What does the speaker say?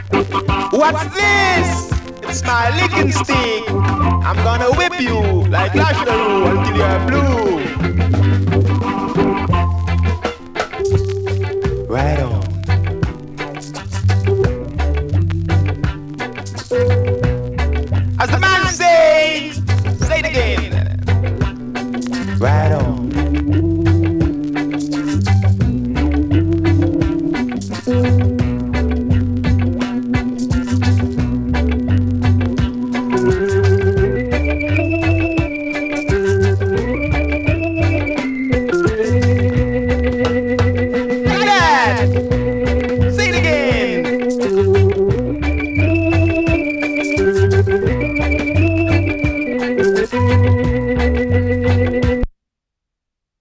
What's this? It's my licking stick. I'm gonna whip you like Lash LaRue until you're blue. Right on.